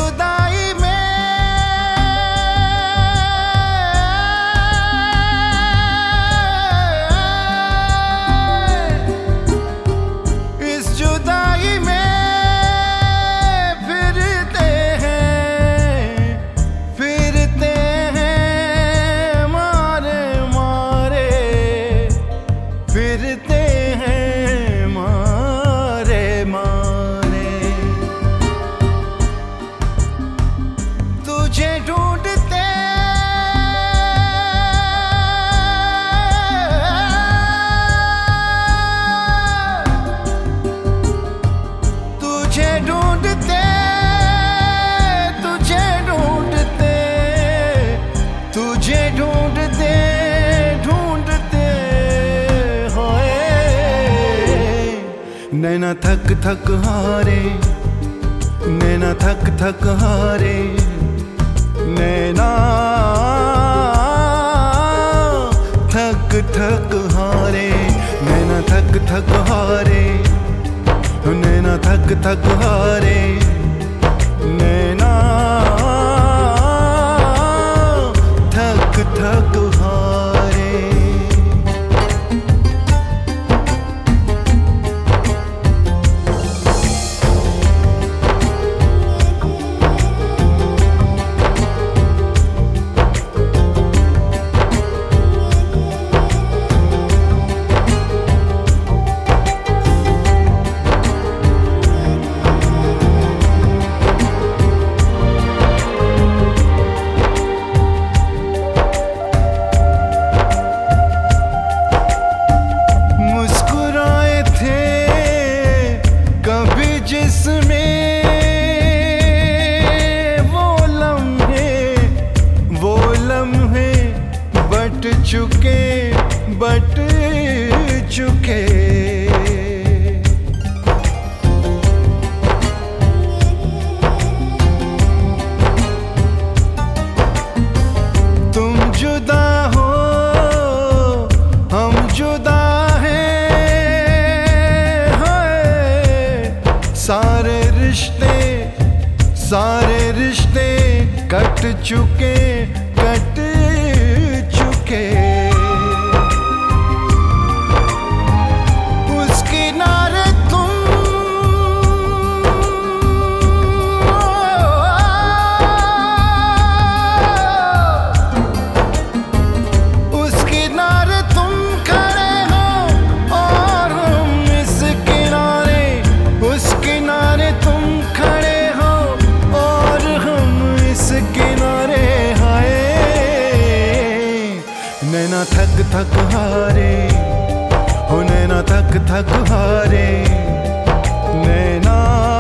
जुदाई में, इस जुदाई में फिरते हैं मारे मारे, फिरते हैं मारे मारे। तुझे ढूंढते तुझे ढूंढते तुझे ढूंढते तुझे ढूंढते ढूंढते होए नैना थक थक हारे, नैना थक थक हारे, नैना थक थक हारे, नैना थक थक हारे, नैना थक थक हारे, नैना थक थक हारे। जिसमें वो लम्हे बट चुके तुम जुदा हो हम जुदा सारे रिश्ते कट चुके उस किनारे तुम उस किनारे तुम खड़े हो और हम इस किनारे, उस किनारे तुम खड़े किनारे। हाय नैना थक थक हारे, हो नैना थक थक हारे, नैना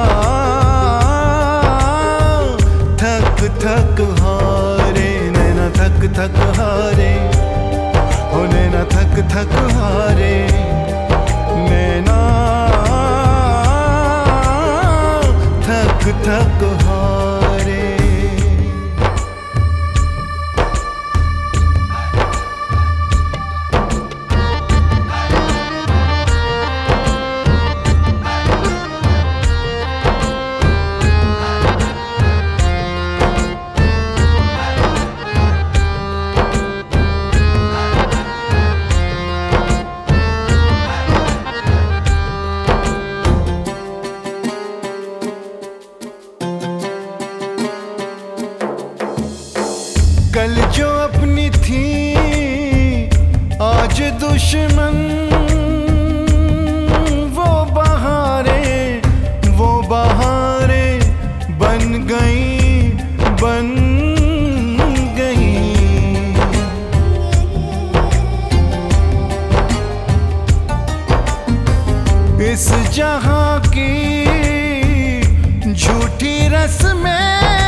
थक थक हारे, नैना थक थक हारे, हो नैना थक थक हारे, नैना थक थक हारे। कल जो अपनी थी आज दुश्मन, वो बहारें बन गई। इस जहां की झूठी रस्में